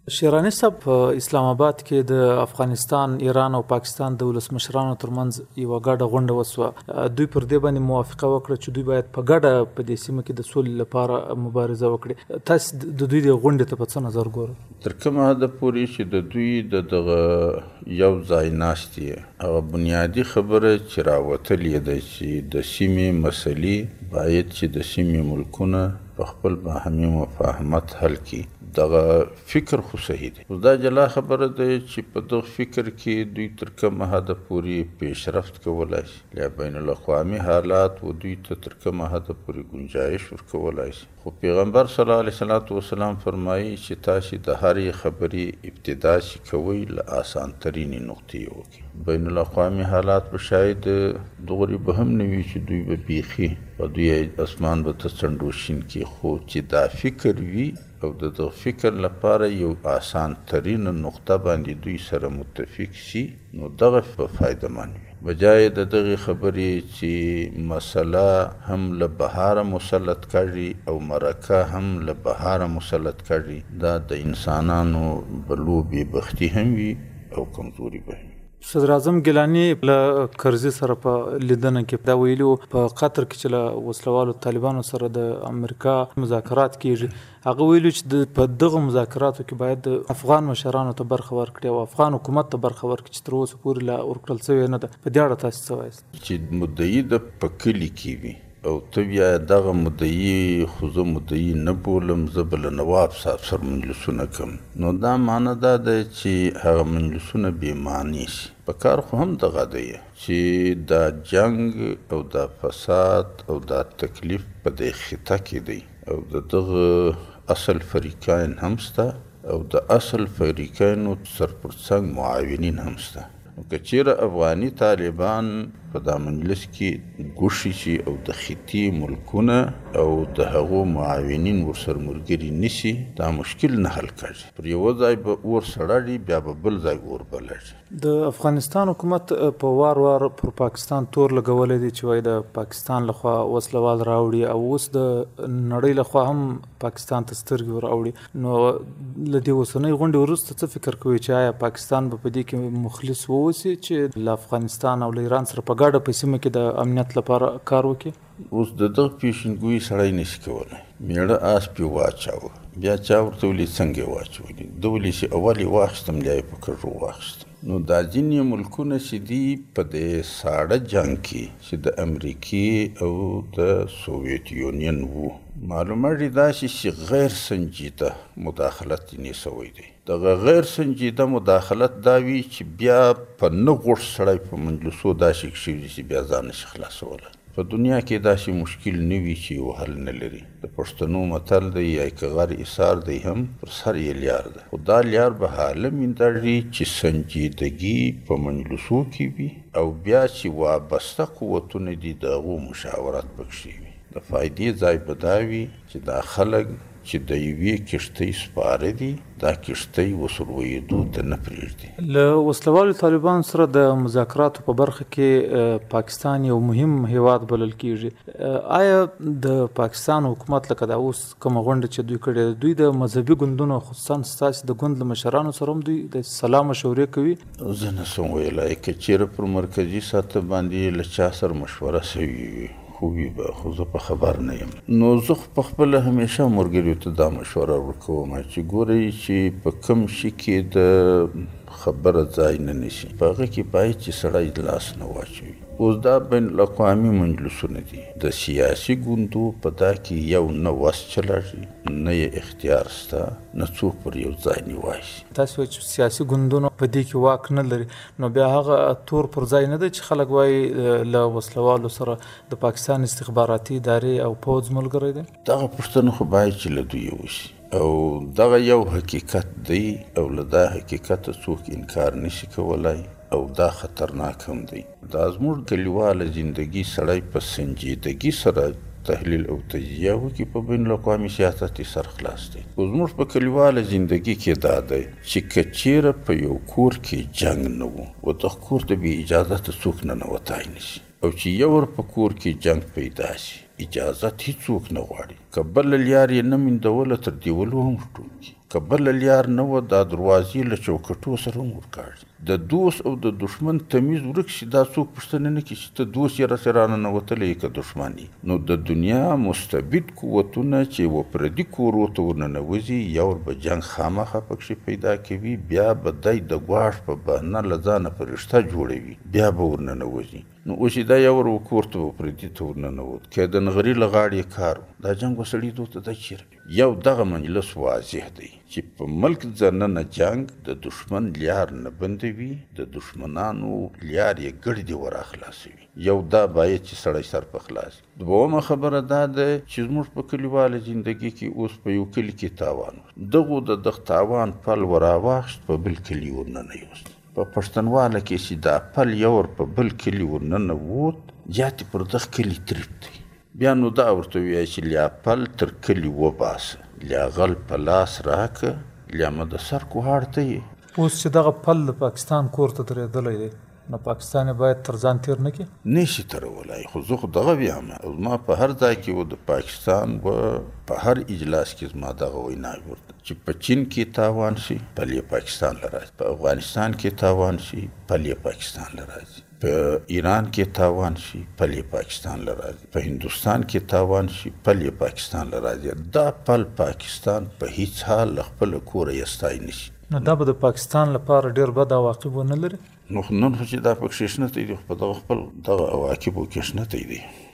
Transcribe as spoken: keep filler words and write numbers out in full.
شیراني صاحب، په اسلام آباد کې د افغانستان، ایران او پاکستان د ولسمشرانو ترمنځ یوه ګډه غونډه وسوه. دوی پر دې باندې موافقه وکړه چې دوی باید په ګډه په دې سیمه کې د سولې لپاره مبارزه وکړي. تاسو د دوی د غونډې ته په څه نظر ګورئ؟ تر کومه حده پورې چې د دوی د دغه یو ځای ناستې هغه بنیادي خبره چې راوتلې ده چې د سیمې مسلې باید چې د سیمې ملکونه په خپل باهمي مفاهمت حل کړي. دغه فکر خو صحیح دی، خو دا جلا خبره ده چې په دغه فکر کې دوی تر کومه حده پورې پیشرفت کولی شي، یا بین الاقوامي حالات و دوی ته تر کومه حده پورې گنجایش ورکولی شي. خو پیغمبر صلی الله علیه وسلم فرمایي چې تاسې د هرې خبرې ابتدا چې کوئ له اسانترینې نقطې وکړئ. بین الاقوامي حالات به شاید دغري به هم نه وي چې دوی به بیخي په دوی اسمان به ته څنډوشین کړي، خو چې دا فکر وي او د دغه فکر لپاره یو آسان ترین نقطه باندې دوی سره متفق شي، نو دغه په فایده مند وي، بجای د دغه خبرې چې مسله هم له بهاره مسلط کړي او مرکه هم له بهاره مسلط کړي. دا د انسانانو بلو بې بختي هم وي او کمزوري به وي. صدر اعظم ګیلاني له کرزي سره په لیدنه کې دا ویلي و په قطر کې چې له وسلوالو طالبانو سره د امریکا مذاکرات کیږي. هغه ویلي چې په دغه مذاکراتو کې باید د افغان مشرانو ته برخه ورکړي او افغان حکومت ته برخه ورکړي چې تر اوسه پورې لا ورکړل شوې نه ده. په دې اړه تاسو څه وایاست؟ چې مدعي د په کلي کې وي او ته بیا دغه مدعي، خو زه مدعي نه بولم، زه به له نواب صاحب سره مجلسونه کوم، نو دا معنی دا ده چې هغه مجلسونه بې معنی شي. په کار خو هم دغه دی چې دا جنگ او دا فساد او دا تکلیف په دې خطه کې دی او د دغه اصل فریقین هم شته او د اصل فریقینو سرپرڅنګ معاونین هم شته. نو که چیرې افغاني طالبان په دا مجلس کې ګوښي شي او د خطي ملکونه او د هغو معاونین ورسره ملګري نشي، دا مشکل نه حل کړي. پر یوه ځای به اور سړړي، بیا به بل ځای اور بلړي. د افغانستان حکومت په وار وار پر پاکستان تور لګولی دی چې وایي د پاکستان لخوا وسلوال راوړي او اوس د نړۍ لخوا هم پاکستان ته سترګې ور اوړي. نو له دې اوسنۍ غونډې وروسته څه فکر کوي چې آیا پاکستان به په دې کې مخلص واوسي چې له افغانستان او له ایران سره په ګډه په سیمه کې د امنیت لپاره کار وکړي؟ اوس د دغه پیشنګویي سړی نشي کولی. میړه آس پې واچاوه، بیا چا ورته ولي څنګه یې واچولي، ده ولي چې اول یې واخیستم بیا یې په کږو واخیستم. نو دا ځینې ملکونه چې دي په دې ساړه جنګ کې چې د امریکې او د سوویت یونین وو، معلومه دا شي چې غیر سنجیده مداخلت یې سوی دی. دغه غیر سنجیده مداخلت دا وي چې بیا په نه غوښ سړی په مجلسو داسې شوي چې بیا ځان نشي خلاصولی. په دنیا کې داسې مشکل نه وي چې یو حل نه لري. د پښتنو متل دی یا که غر ایثار دی هم پر سر یې لیار ده، خو دا لیار به حاله میندړي چې سنجیدګي په مجلسو کې وي او بیا چې وابسته قوتونه دي د هغو مشاورت پکښې وي. د فایدې ځای به دا وي چې دا خلک چې د یوې کښتۍ سپاره دي، دا کښتۍ وسرویدو ته نه پرېږدي. له وسلوالو طالبانو سره د مذاکراتو په برخه کې پاکستان یو مهم هیواد بلل کیږي. آیا د پاکستان حکومت لکه دا اوس کومه غونډه چې دوی کړې ده، دوی د مذهبي ګوندونو خصوصا ستاسې د ګوند له مشرانو سره هم دوی د سلا مشورې کوي؟ زه نه شم ویلی، که چیرې پر مرکزي سطح باندې له چا سره مشوره سوي وي خوبي به، خو زه په خبر نه یم. نو زه خو پخپله همیشه ملګریو ته دا مشوره ورکوم چې ګورئ چې په کوم شي کې د خبره ځای نه نیسي، په هغه کې باید چې سړی لاس نه واچوي. اوس دا بین الاقوامي مجلسونه دي، د سیاسي ګوندو په دا کې یو نه وس چلېږي، نه یې اختیار شته، نه څوک پر یو ځای نیوای شي. تاسو وایئ چې سیاسي ګوندونو په دې کې واک نه لري، نو بیا هغه تور پر ځای نه دی چې خلک وایي له وسلوالو سره د پاکستان استخباراتي ادارې او پوځ ملګری دی؟ دغه پوښتنه خو باید چې له دوی وشي او دغه یو حقیقت دی او له دا حقیقته څوک انکار نشي کولی او دا خطرناک هم دی. دا زموږ کلیواله زندگی سړی په سنجیدګي سره تحلیل او تجزیه وکړي، په بین الاقوامي سیاست یې سر خلاص دی. خو زموږ په کلیواله زندگی کې دا دی چې که چیرې په یو کور کې جنګ نه و و دغه کور ته بې اجازته څوک ننوتی نشي، او چې یو ور په کور کې جنګ پیدا شي اجازت هیڅوک نه غواړي، که بله لیار یې نه میندوله تر دیولو هم ټوکي. که بله لیار نه وه دا دروازې له چوکټو سره هم ورکاږي. د دوست او د دشمن تمیز ورک شي دا څوک پوښتنه نه کوي چې ته دوست یې راسې راننوتلی یې که دښمن یې. نو د دنیا مستبد قوتونه چې و پردي کورو ته ورننوځي یو به جنګ خامخا پکښې پیدا کوي، بیا به دی د ګواښ په بهانه له ځانه فرشته جوړوي، بیا به ورننوځي. نو اوس یې دا یو ور کور ته به پردي ته ورننوت که د نغري له غاړې یې کار و دا جنګ به سړېدو ته دا چیرې. یو دغه مجلس واضح دی چې په ملک ځننه جنګ د دشمن لیار نه بندوي، د دشمنانو لیار یې ګړدې وراخلاصوي. یو دا باید چې سړی سر په خلاص. دویمه خبره دا ده چې زموږ په کلیواله زندګي کې اوس په یو کلي کې تاوان و، دغو د دغ تاوان پل وراواخیست په بل کلي ورننه یوست. په پښتنواله کې چې دا پل یو ور په بل کلي ورننوت جاتې پر دغ کلي تریب دی. بیا نو دا ورته ووایه چې لیا پل تر کلي وباسه، لیا غل په لاس راکه، لیا مه د سر کوهاړ ته یې. اوس چې دغه پل د پاکستان کور ته درېدلی دی نو پاکستان یې باید تر ځان تېر نه کړي؟ نشي ترولی. خو زه خو دغه ویم زما په هر ځای کې و د پاکستان و په هر اجلاس کې زما دغه ویناوې ورته چې په چین کې تاوان شي پل یې پاکستان له راځي، په افغانستان کې تاوان شي پل یې پاکستان له راځي، په ایران کې تاوان شي پل یې پاکستان له راځي، په هندوستان کې تاوان شي پل یې پاکستان له راځي. دا پل پاکستان په هیڅ حال له خپله کوره یستای نشي. نو دا به د پاکستان لپاره ډېر بد عواقب ونه لري؟ نو نن خو چې دا پکښې شنتی دي خو په دغه خپل دغه عواقبو کې شنتی دي.